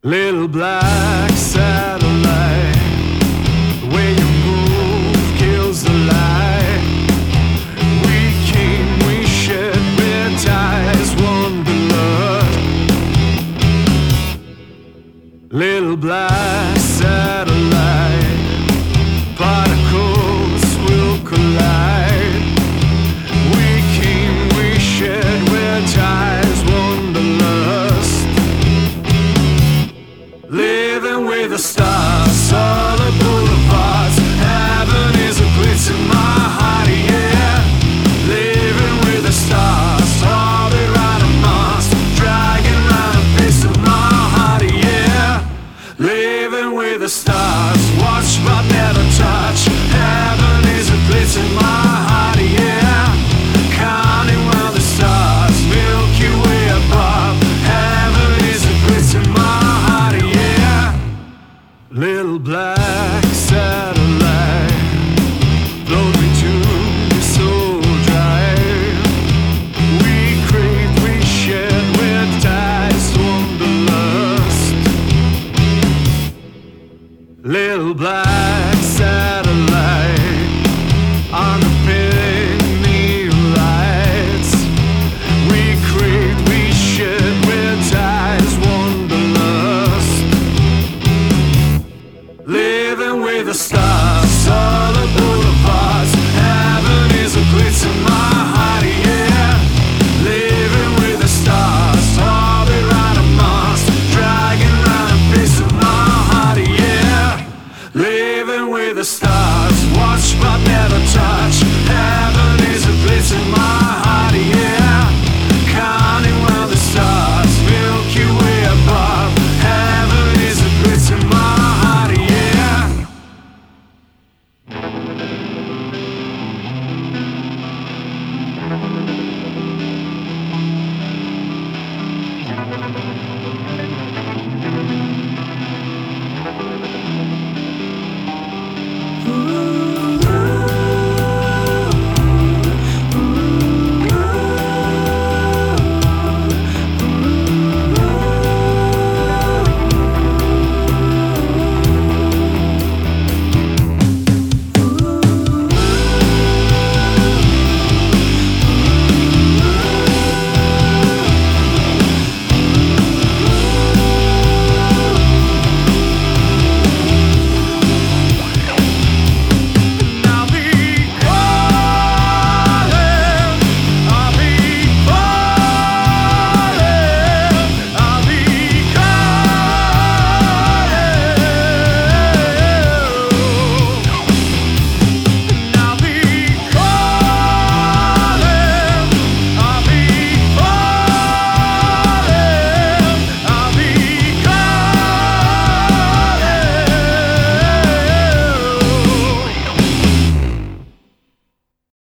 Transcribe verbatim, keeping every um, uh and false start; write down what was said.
Little black satellite, the way you move kills the light. We came, we shed, red ties, wanderlust. Little black satellite, particles will collide. We came, we shed, red ties, wanderlust. Living with the stars, all the boulevards. Heaven is a glitz in my heart, yeah. Living with the stars, orbit right on Mars, dragging round a piece of my heart, yeah. Living with the stars, watch but never touch. Heaven is a glitz in my heart, yeah. Counting round the stars, Milky Way above. Heaven is a glitz in my heart, yeah. Little black satellite, float me to the soul drive. We crave, we shed, we're ties, wanderlust. Little black